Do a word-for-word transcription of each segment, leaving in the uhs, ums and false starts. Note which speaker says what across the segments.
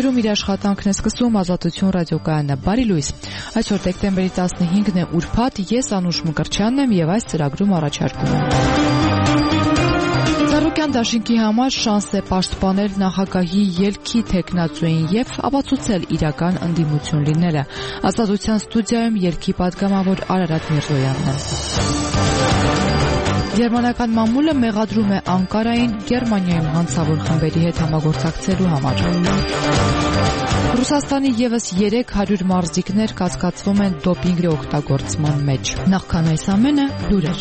Speaker 1: Եթերում իր աշխատանքն է սկսում Ազատություն ռադիոկայանը։ Բարի լույս։ Այսօր դեկտեմբերի տասնհինգն է ուրբաթ, ես Անուշ Մկրտչյանն եմ եւ այս ծրագրում առաջարկում եմ Ծառուկյան դաշինքի համար շանս է պաշտպանել նախագահի ելքի թեկնածուին եւ ապացուցել իրական ընդդիմություն լինելը։ Ազատության ստուդիայում ելքի պատգամավոր Արարատ Միրզոյանն է։ Գերմանական մամուլը մեղադրում է Անկարային Գերմանիայում հանցավոր խմբերի հետ համագործակցելու համար։ Ռուսաստանի ևս երեք հարյուր մարզիկներ կասկածվում են դոպինգի օգտագործման մեջ։ Նախքան այս ամենը լուրեր։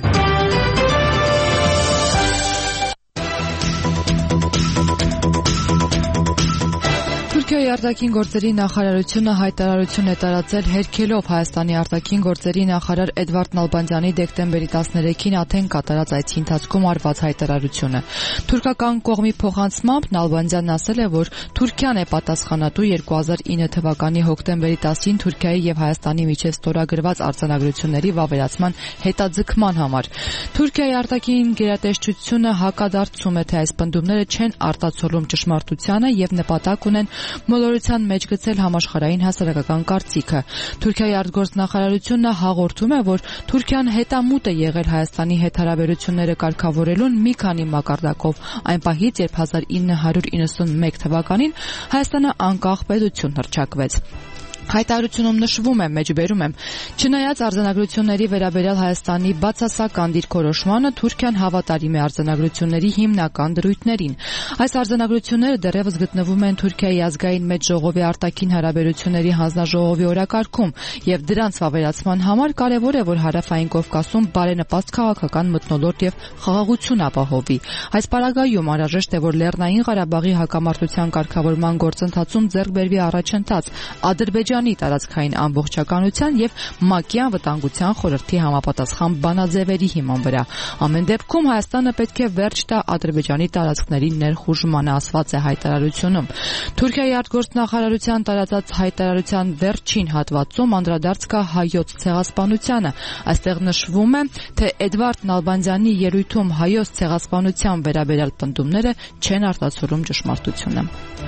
Speaker 1: Թուրքիայի արտաքին գործերի նախարարությունը հայտարարություն է տարածել հերքելով Հայաստանի արտաքին գործերի նախարար Էդվարդ Նալբանդյանի դեկտեմբերի տասներեքին Աթեն կատարած այցի ընթացքում արված հայտարարությունը։ Թուրքական կողմի փոխանցմամբ Նալբանդյանն ասել է, որ Թուրքիան է պատասխանատու երկու հազար ինը թվականի հոկտեմբերի տասին Թուրքիայի եւ Հայաստանի միջև ստորագրված արձանագրությունների վավերացման հետաձգման համար։ Թուրքիայի արտաքին գերատեսչությունը հակադարձում է, թե այս պնդումները չեն արտացոլում ճշմարտությանը եւ նպատակ ունեն մոլորության մեջ գցել համաշխարհային հասարակական կարծիքը։ Թուրքիայի արտգործնախարարությունը հաղորդում է, որ Թուրքիան հետամուտ է եղել Հայաստանի հետ հարաբերությունները կարգավորելուն մի քանի մակարդակով, այն պահից, երբ հազար ինը հարյուր իննսունմեկ թվականին Հայաստանը անկախ պետություն հռչակվեց։ Հայտարարությունում նշվում է, մեջբերում եմ, չնայած արձանագրությունների վերաբերյալ Հայաստանի բացասական դիրքորոշմանը, Թուրքիան հավատարիմ է արձանագրությունների հիմնական դրույթներին։ Այս արձանագրությունները դեռևս գտնվում են Թուրքիայի ազգային մեծ ժողովի արտաքին հարաբերությունների հանձնաժողովի օրակարգում, եւ դրանց վավերացման համար կարեւոր է, որ Հարավային Կովկասում բարենպաստ քաղաքական մթնոլորտ եւ խաղաղություն ապահովի։ Այս պարագայում անհրաժեշտ է, որ Լեռնային Ղարաբաղի հակամարտության կարգավորման գործընթացում ձեռք բերվի առաջընթաց Ադրբեջանի տարածքային ամբողջականության եւ ՄԱԿ-ի անվտանգության խորհրդի համապատասխան բանաձևերի հիման վրա։ Ամեն դեպքում Հայաստանը պետք է վերջ տա Ադրբեջանի տարածքների ներխուժմանը, ասված է հայտարարությունում։ Թուրքիայի արտգործնախարարության տարածած հայտարարության վերջին հատվածում անդրադարձ կա հայոց ցեղասպանությանը։ Այստեղ նշվում է, թե Էդվարդ Նալբանդյանի ելույթում հայոց ցեղասպանության վերաբերյալ պնդումները չեն արտացոլում ճշմարտությունը։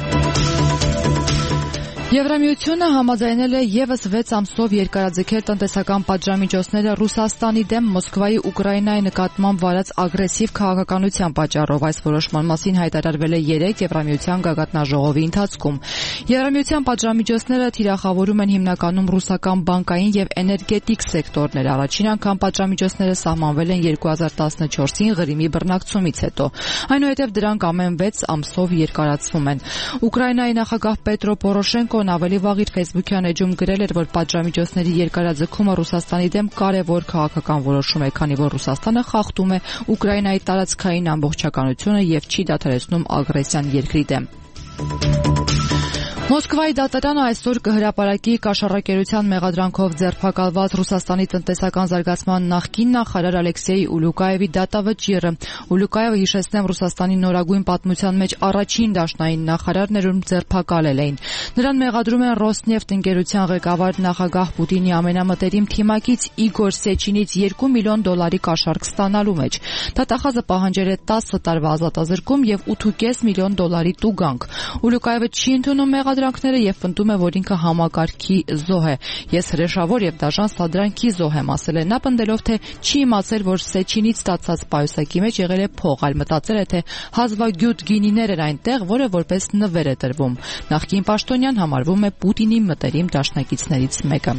Speaker 1: Եվրամիությունը համաձայնել է ևս վեց ամսով երկարաձգել տնտեսական պատժամիջոցները Ռուսաստանի դեմ Մոսկվայի Ուկրաինայի նկատմամբ վարած ագրեսիվ քաղաքականության պատճառով։ Այս որոշման մասին հայտարարվել է երեկ Եվրամիության գագաթնաժողովի ընթացքում։ Եվրամիության պատժամիջոցները թիրախավորում են հիմնականում ռուսական բանկային եւ էներգետիկ սեկտորներ։ Առաջին անգամ պատժամիջոցները սահմանվել են երկու հազար տասնչորսին Ղրիմի բռնակցումից հետո։ Այնուհետև դրանք ամեն վեց ամսով երկարացվում են։ Ուկրաինայի նախագահ Պետրո Պորոշենկոն ավելի վաղ իր Facebook-յան էջում գրել էր, որ պատժամիջոցների երկարաձգումը Ռուսաստանի դեմ կարևոր քաղաքական որոշում է, քանի որ Ռուսաստանը խախտում է Ուկրաինայի տարածքային ամբողջականությունը եւ չի դադարեցնում ագրեսիան երկրի դեմ։ Մոսկվայի դատարանը այսօր կհրապարակի կաշառակերության մեղադրանքով ձերբակալված Ռուսաստանի տնտեսական զարգացման նախկին նախարար Ալեքսեյ Ուլուկաևի դատավճիռը։ Ուլուկաևը, հիշեցնեմ, Ռուսաստանի նորագույն պատմության մեջ առաջին դաշնային նախարարն էր, ում ձերբակալել էին։ Նրան մեղադրում են Ռոսնեֆտ ընկերության ղեկավար նախագահ Պուտինի ամենամտերիմ թիմակից Իգոր Սեչինից երկու միլիոն դոլարի կաշառք ստանալու մեջ։ Դատախազը պահանջել է տասը տարվա ազատազրկում եւ ութ միլիոն դոլարի տուգանք։ Ուլուկաևը չի ընդունում մեղադրանքները եւ պնդում է, որ ինքը համակարգի զոհ է։ Ես հրեշավոր եւ դաժան սադրանքի զոհ եմ, ասել է նա, պնդելով, թե չի իմացել, որ Սեչինից ստացած պայուսակի մեջ եղել է փող, այլ մտածել է, թե հազվագյուտ գինիներ էր այնտեղ, որը որպես նվեր է տրվում։ Նախկին պաշտոնյան համարվում է Պուտինի մտերիմ դաշնակիցներից մեկը։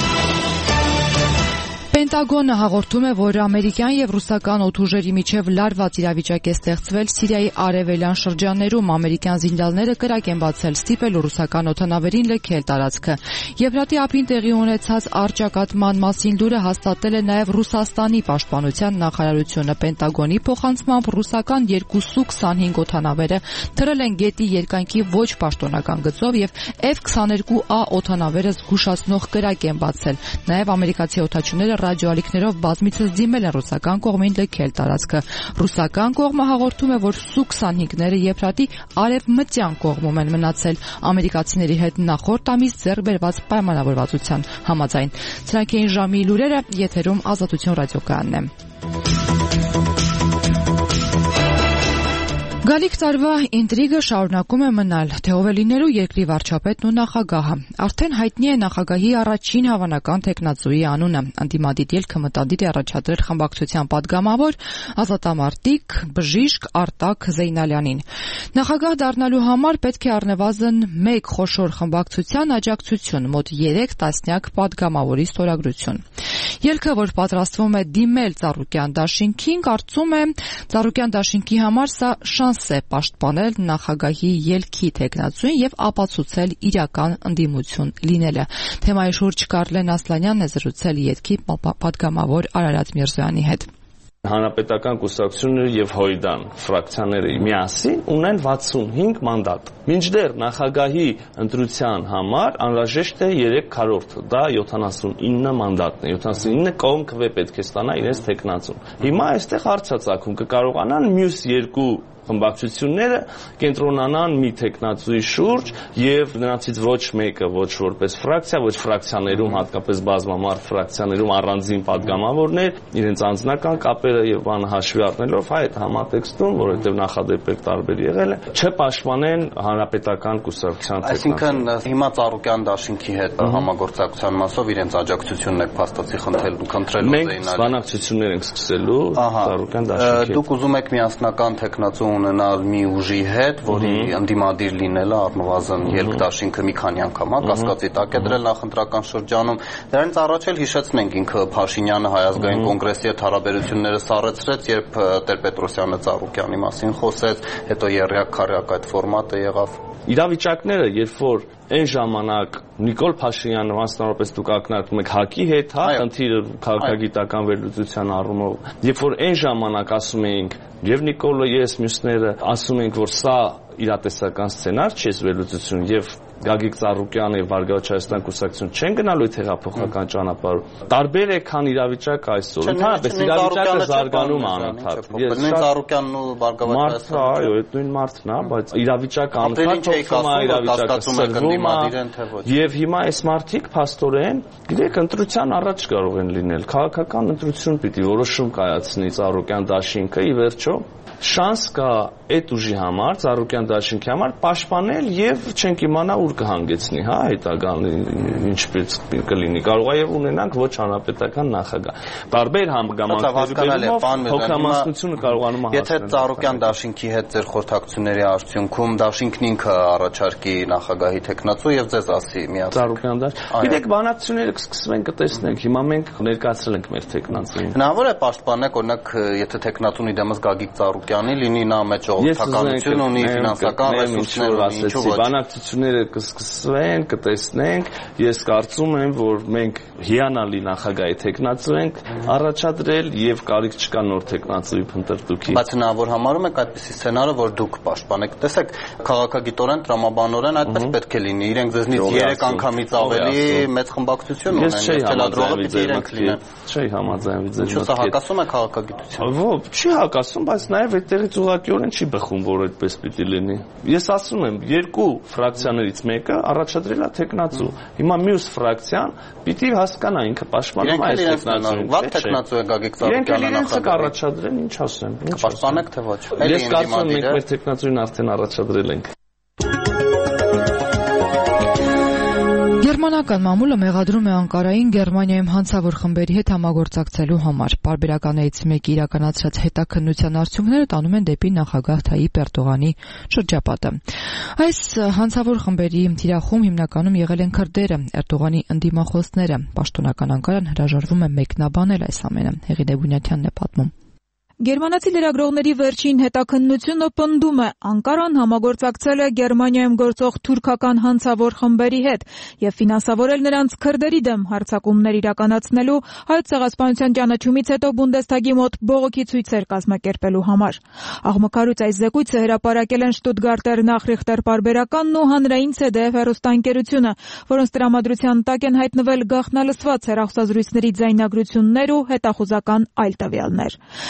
Speaker 1: Պենտագոնը հաղորդում է, որ ամերիկյան եւ ռուսական օդուժերի միջև լարված իրավիճակ է ստեղծվել Սիրիայի արևելյան շրջաններում։ Ամերիկյան զինյալները կրակ են բացել ստիպելու ռուսական օդանավերին լքել տարածքը։ Եվրատի ափին տեղի ունեցած առճակատման մասին լուրը հաստատել է նաեւ Ռուսաստանի պաշտպանության նախարարությունը։ Պենտագոնի փոխանցմամբ ռուսական երկու Սու քսանհինգ օդանավերը թռել են գետի երկայնքի ոչ պաշտոնական գծով եւ Էֆ քսաներկու A օդանավերը զգուշացնող կրակ են բացել։ Նաեւ ամերիկացի օդաչուները ռադիոալիքներով բազմիցս դիմել են ռուսական կողմին լքել տարածքը։ Ռուսական կողմը հաղորդում է, որ Սու քսանհինգները Եվրատի արևմտյան կողմում են մնացել ամերիկացիների հետ նախորդ ամիս ձեռք բերված պայմանավորվածության համաձայն։ Սրանք էին ժամի լուրերը, եթերում Ազատություն ռադիոկայանն է։ Գալիք տարվա ինտրիգը շարունակում է մնալ, թե ով է լինելու երկրի վարչապետն ու նախագահը։ Արդեն հայտնի է նախագահի առաջին հավանական թեկնածուի անունը։ Ընդդիմադիր ելքը մտադիր է առաջադրել խմբակցության падգամավոր ազատամարտիկ բժիշկ Արտակ Զեյնալյանին։ Նախագահ դառնալու համար պետք է առնվազն մեկ խոշոր խմբակցության աջակցություն, մոտ երեք տասնյակ падգամավորի ստորագրություն։ Ելքը, որ պատրաստվում է դիմել Ծառուկյան դաշինքին, կարծում է Ծառուկյան դաշինքի համար սա շանս է պաշտպանել նախագահի ելքի թեկնածուին եւ ապացուցել իրական ընդդիմություն լինելը։ Թեմայի շուրջ Կարլեն Ասլանյանն է զրուցել ելքի падգամավոր Արարատ Միրզոյանի հետ։
Speaker 2: Հանրապետական կուսակցությունները եւ Հոյդան ֆրակցիաները միասին ունեն վաթսունհինգ մանդատ։ Մինչդեռ նախագահի ընտրության համար անհրաժեշտ է երեք քառորդ, դա յոթանասունինը մանդատն է, յոթանասունինը կողմ քվե պետք է ստանա իրենց թեկնածուն։ Հիմա այստեղ հարց է ծագում, կկարողանան մյուս երկու խմբակցությունները կենտրոնանան մի թեկնածուի շուրջ եւ նրանցից ոչ մեկը ոչ որպես ֆրակցիա, ոչ ֆրակցիաներում, հատկապես բազմամարդ ֆրակցիաներում առանձին падգամավորներ, իրենց անձնական կապերը եւ բանը հաշվի առնելով այդ համատեքստում, որովհետեւ նախադեպեր տարբեր եղել է, չպաշտպանեն հանրապետական կուսակցության
Speaker 3: թեկնածուն։ Այսինքն հիմա Ծառուկյան դաշինքի հետ համագործակցության մասով իրենց աջակցությունն եք փաստացի խնդրելու, խնդրելու
Speaker 2: Զեյնալյանին։ Մենք բանակցություններ ենք սկսելու Ծառուկյան դաշինքի հետ։
Speaker 3: Դուք ուզում եք միասնական թեկնածու ունենալ մի ուժի հետ, որի ընդդիմադիր լինելը առնվազն ելք դաշինքը մի քանի անգամ կասկածի տակ է դրել նախընտրական շրջանում։ Դրանից առաջ էլ հիշեցնենք ինքը Փաշինյանը Հայ ազգային կոնգրեսի հետ հարաբերությունները սառեցրեց, երբ Տեր-Պետրոսյանը Ծառուկյանի մասին խոսեց, հետո երրյակ-քառյակ այդ ֆորմատը եղավ։
Speaker 2: Իրավիճակները, երբ որ այն ժամանակ Նիկոլ Փաշինյանը մասնավորապես դուք ակնարկում եք ՀԱԿ-ի հետ, հա, խնդիրը քաղաքագիտական վերլուծության առումով, երբ որ այն ժամանակ ասում էինք եւ Նիկոլը, ես, մյուսները ասում ենք, որ սա իրատեսական սցենար չի, վերլուծություն եւ Գագիկ Ծառուկյանը եւ Վարգավաճ Հայաստան կուսակցություն չեն գնալու այդ հեղափոխական ճանապարհով։ Տարբեր է, քան իրավիճակը այսօր։ Ընդհանրապես իրավիճակը զարգանում է անընդհատ։
Speaker 3: Ես նույն Ծառուկյանն ու Վարգավաճ
Speaker 2: Հայաստանը, այո, այդ նույն մարդն է, բայց իրավիճակը անընդհատ փոխվում է, իրավիճակը սրվում է։ Եվ հիմա այս մարդիկ փաստորեն, գիտեք, ընտրության առաջ կարող են լինել։ Քաղաքական ընտրություն պիտի որոշում կայացնի Ծառուկյան դաշինքը, ի վերջո շանս կա այդ ուժի համար, Ծառուկյան դաշինքի համար պաշտպանել եւ չենք իմանա ուր կհանգեցնի, հա, հետագան ինչպես կլինի։ Կարող է եւ ունենանք ոչ հանրապետական նախագահ։ Տարբեր համագամանքներով փոքրամասնությունը կարողանում է հասնել։
Speaker 3: Եթե Ծառուկյան դաշինքի հետ ձեր խորհրդակցությունների արդյունքում դաշինքն ինքը առաջարկի նախագահի թեկնածու եւ ձեզ ասի միացեք
Speaker 2: Ծառուկյան դաշ։ Գիտեք, բանակցությունները կսկսվեն, կտեսնենք։ Հիմա մենք ներկայացրել ենք մեր թեկնածուին։
Speaker 3: Հնարավոր է պաշտպանեք, օրինակ, եթե թեկնածունի դեմս Գագիկ Ծառուկյանի լինի, նա մեջ ժողովրդականություն ունի, ֆինանսական ռեսուրսներ ունի, ինչու՞ ոչ։
Speaker 2: Բանակցությունները կսկսվեն, կտեսնենք։ Ես կարծում եմ, որ մենք հիանալի նախագահի թեկնածու ենք առաջադրել եւ կարիք չկա նոր թեկնածուի փնտրտուքի։
Speaker 3: Բայց հնարավոր համարում եք այդպիսի սցենարը, որ դուք պաշտպանեք։ Տեսեք, քաղաքագիտորեն, տրամաբանորեն այդպես պետք է լինի։ Իրենք ձեզնից երեք անգամից ավելի մեծ խմբակցություն ունեն, թելադրողը պիտի իրենք լինեն։
Speaker 2: Չի համաձայնվի ձեր
Speaker 3: մտքին։ Ինչու՞ սա հակասում է քաղաքագիտությանը։
Speaker 2: Ոչ, չի հակասում, բայց նաեւ այդտեղից ուղղակիորեն չի բխում, որ այդպես պիտի լինի։ Ես ասում եմ, երկու ֆրակցիաներից մեկը առաջադրել է թեկնածու։ Հիմա մյուս ֆրակցիան պիտի հասկանա ինքը պաշտպանում է այս թեկնածուն։
Speaker 3: Ո՞ր թեկնածու է Գագիկ Ծառուկյանը
Speaker 2: նախագահ առաջադրել, ինչ ասեմ։
Speaker 3: Պաշտպանեք թե ոչ։
Speaker 2: Ես կարծում եմ, մենք մեր թեկնածուին արդեն առաջադրել ենք։
Speaker 1: Գերմանական մամուլը մեղադրում է Անկարային Գերմանիայում հանցավոր խմբերի հետ համագործակցելու համար։ Պարբերականներից մեկի իրականացրած հետաքննության արդյունքները տանում են դեպի նախագահ Թայիպ Էրդողանի շրջապատը։ Այս հանցավոր խմբերի թիրախում հիմնականում եղել են քրդերը, Էրդողանի ընդդիմախոսները։ Պաշտոնական Անկարան հրաժարվում է մեկնաբանել այս ամենը։ Հեղինե Բունյաթյանն է պատմում։
Speaker 4: Գերմանացի լրագրողների վերջին հետաքննությունը պնդում է, Անկարան համագործակցել է Գերմանիայում գործող թուրքական հանցավոր խմբերի հետ եւ ֆինանսավորել նրանց քրդերի դեմ հարձակումներ իրականացնելու, Հայոց ցեղասպանության ճանաչումից հետո Բունդեսթագի մոտ բողոքի ցույցեր կազմակերպելու համար։ Աղմկարուց այս զեկույցը հրապարակել են Շտուտգարտեր Նախրիխտեր պարբերականն ու հանրային ցե դե էֆ հեռուստաընկերությունը, որոնց տրամադրության տակ են հայտնվել գաղտնալսված հեռախոսազրույցների ձայնագրություններ ու հետախուզական այլ տվյալներ։ Ըստ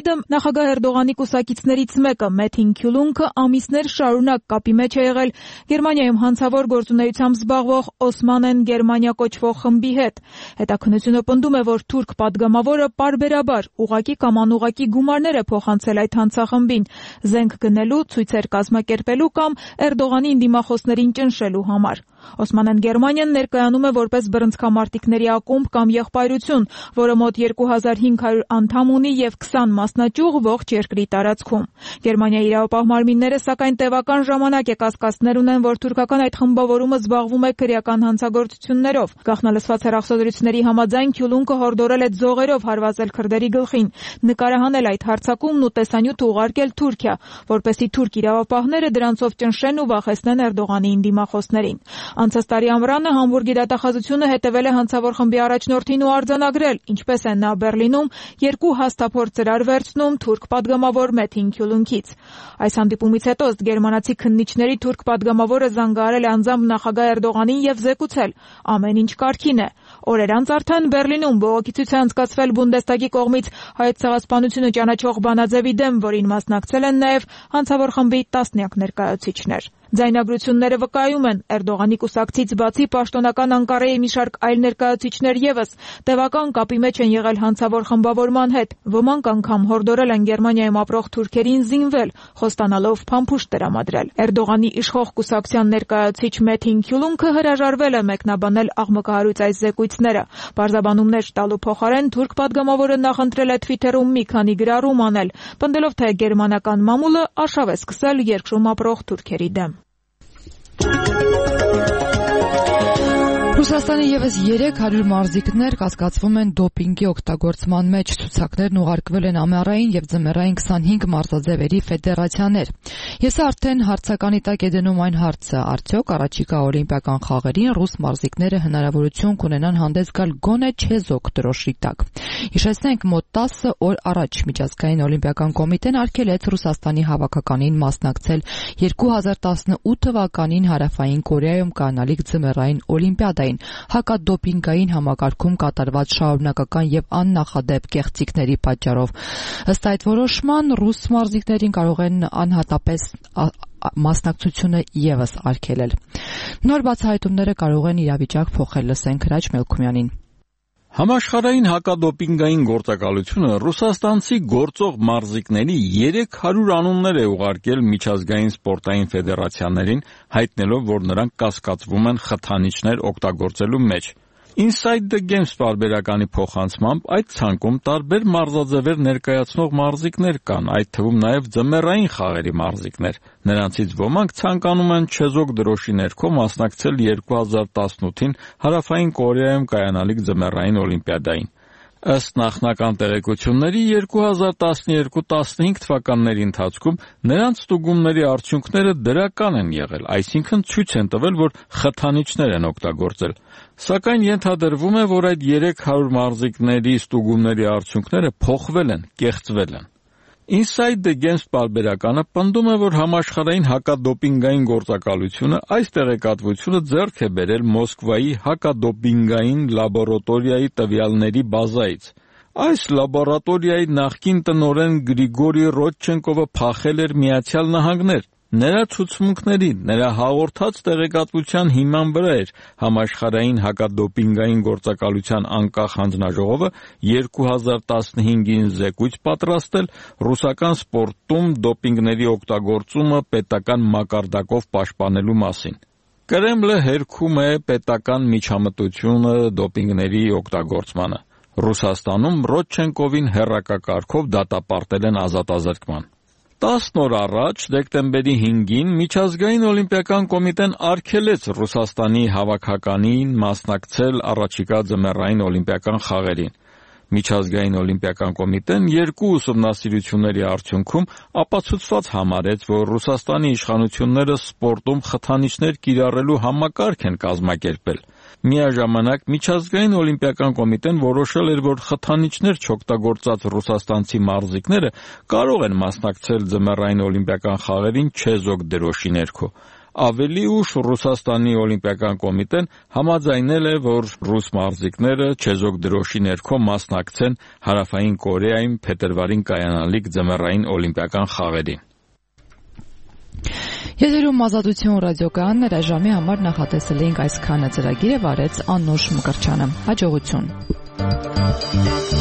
Speaker 4: Այդ նախագահ Էրդողանի կուսակիցներից մեկը Մեթին Քյուլունքը ամիսներ շարունակ կապի մեջ է եղել Գերմանիայում հանցավոր գործունեությամբ զբաղվող Օսմանեն Գերմանիա կոչվող խմբի հետ։ Հետաքննությունը պնդում է, որ թուրք падգամավորը պարբերաբար ուղղակի կամ անուղղակի գումարներ է փոխանցել այդ հանցախմբին զենք գնելու, ցույցեր կազմակերպելու կամ Էրդողանի դիմախոսներին ճնշելու համար։ Օսմանեն Գերմանիան ներկայանում է որպես բռնցքամարտիկների ակումբ կամ եղբայրություն, որը մոտ երկու հազար հինգ հարյուր անդամ ունի եւ քսան մասնաճյուղ ողջ երկրի տարածքում։ Գերմանիայի իրավապահ մարմինները սակայն տևական ժամանակ է կասկածներ ունեն, որ թուրքական այդ խմբավորումը զբաղվում է քրեական հանցագործություններով։ Գաղտնալսված հեռախոսությունների համաձայն Քյուլունքը հորդորել է ձողերով հարվածել քրդերի գլխին, նկարահանել այդ հարձակումն ու տեսանյութ ուղարկել Թուրքիա, որպեսզի թուրք իրավապահները դրանցով ճնշեն ու վախեցնեն Էրդողանի դիմախոսներին։ Անցած տարի ամռանը Համբուրգի դատախազությունը հետևել է հանցավոր խմբի առաջնորդին ու արձանագրել, ինչպես է նա Բերլինում երկու հաստափոր ծրար վերցնում թուրք падգամավոր Մեթին Քյուլունքից։ Այս հանդիպումից հետո ըստ գերմանացի քննիչների թուրք падգամավորը զանգահարել է անձամբ նախագահ Էրդողանին եւ զեկուցել. ամեն ինչ կարգին է։ Օրեր անց արդեն Բերլինում բողոքի ցույց է անցկացվել Բունդեստագի կողմից հայոց ցեղասպանությունը ճանաչող բանաձևի դեմ, որին մասնակցել են նաեւ հանցավոր խմբի տասնյակ ներկայացուցիչներ։ Ձայնագրությունները վկայում են Էրդողանի կուսակցից բացի պաշտոնական Անկարայի մի շարք այլ ներկայացուցիչներ եւս տևական կապի մեջ են եղել հանցավոր խմբավորման հետ։ Ոմանք անգամ հորդորել են Գերմանիայում ապրող թուրքերին զինվել, խոստանալով փամփուշտ տրամադրել։ Էրդողանի իշխող կուսակցության ներկայացուցիչ Մեթին Քյուլունքը հրաժարվել է մեկնաբանել աղմկահարույց այս զեկույցները։ Բարձաբանումներ տալու փոխարեն թուրք падգամավորը նախընտրել է Twitter-ում մի քանի գրառում անել, պնդելով, թե գերմանական մամուլը արշավ է սկսել երկրում ապրող թուրքերի դեմ։
Speaker 1: Ռուսաստանի եւս երեք հարյուր մարզիկներ կասկածվում են դոպինգի օգտագործման մեջ։ Ցուցակներն ուղարկվել են ամառային եւ ձմեռային քսանհինգ մարզաձևերի ֆեդերացիաներ։ Ես արդեն հարցականի տակ է դնում այն հարցը, արդյոք առաջիկա օլիմպիական խաղերին ռուս մարզիկները հնարավորություն կունենան հանդես գալ գոնե չեզոք դրոշի տակ։ Հիշեցնենք, մոտ տասը օր առաջ միջազգային օլիմպիական կոմիտեն արգելեց Ռուսաստանի հավաքականին մասնակցել երկու հազար տասնութ թվականին Հարավային Կորեայում կանալիք ձմեռային օլիմպիադային հակադոպինգային համակարգում կատարված շարունակական եւ աննախադեպ կեղծիքների պատճառով։ Ըստ այդ որոշման ռուս մարզիկներին կարող են անհատապես մասնակցությունը եւս արգելել։ Նոր բացահայտումները կարող են իրավիճակ փոխել, լսենք Հրաչ Մելքումյանին։
Speaker 5: Համաշխարհային հակադոպինգային գործակալությունը ռուսաստանցի գործող մարզիկների երեք հարյուր անուններ է ուղարկել միջազգային սպորտային ֆեդերացիաներին, հայտնելով, որ նրանք կասկածվում են խթանիչներ օգտագործելու մեջ։ Inside the Games պարբերականի փոխանցմամբ այդ ցանկում տարբեր մարզաձևեր ներկայացնող մարզիկներ կան, այդ թվում նաև ձմեռային խաղերի մարզիկներ։ Նրանցից ոմանք ցանկանում են չեզոք դրոշի ներքո մասնակցել երկու հազար տասնութին Հարավային Կորեայում կայանալիք ձմեռային օլիմպիադային։ Ըստ նախնական տեղեկությունների երկու հազար տասներկու տասնհինգ թվականների ընթացքում նրանց ստուգումների արդյունքները դրական են եղել, այսինքն ցույց են տվել, որ խթանիչներ են օգտագործել։ Սակայն ենթադրվում է, որ այդ երեք հարյուր մարզիկների ստուգումների արդյունքները փոխվել են, կեղծվել են։ Inside the Games պարբերականը պնդում է, որ համաշխարհային հակադոպինգային գործակալությունը այս տեղեկատվությունը ձեռք է բերել Մոսկվայի հակադոպինգային լաբորատորիայի տվյալների բազայից։ Այս լաբորատորիայի նախկին տնօրեն Գրիգորի Ռոդչենկովը փախել էր Միացյալ Նահանգներ։ Նրա ցուցմունքների, նրա հաղորդած տեղեկատվության հիման վրա էր համաշխարհային հակադոպինգային գործակալության անկախ հանձնաժողովը երկու հազար տասնհինգին զեկույց պատրաստել ռուսական սպորտում դոպինգների օգտագործումը պետական մակարդակով պաշտպանելու մասին։ Կրեմլը հերքում է պետական միջամտությունը դոպինգների օգտագործմանը։ Ռուսաստանում Ռոդչենկովին հեռակակարգով դատապարտել են ազատազրկման։ տասն օր առաջ, դեկտեմբերի հինգին, Միջազգային օլիմպիական կոմիտեն արգելեց Ռուսաստանի հավաքականին մասնակցել առաջիկա ձմեռային օլիմպիական խաղերին։ Միջազգային օլիմպիական կոմիտեն երկու ուսումնասիրությունների արդյունքում ապացուցված համարեց, որ Ռուսաստանի իշխանությունները սպորտում խթանիչներ կիրառելու համակարգ են կազմակերպել։ Միաժամանակ Միջազգային օլիմպիական կոմիտեն որոշել էր, որ խթանիչներ չօգտագործած ռուսաստանցի մարզիկները կարող են մասնակցել ձմեռային օլիմպիական խաղերին չեզոք դրոշի ներքո։ ավելի ուշ Ռուսաստանի օլիմպիական կոմիտեն համաձայնել է, որ ռուս մարզիկները չեզոք դրոշի ներքո մասնակցեն Հարավային Կորեայում փետրվարին կայանալիք ձմեռային օլիմպիական խաղերին։
Speaker 1: Եթերում Ազատություն ռադիոկայանն էր, այժմի համար նախատեսել էինք այսքանը ծրագիրը վարեց Անուշ Մկրտչյանը։ Հաջողություն։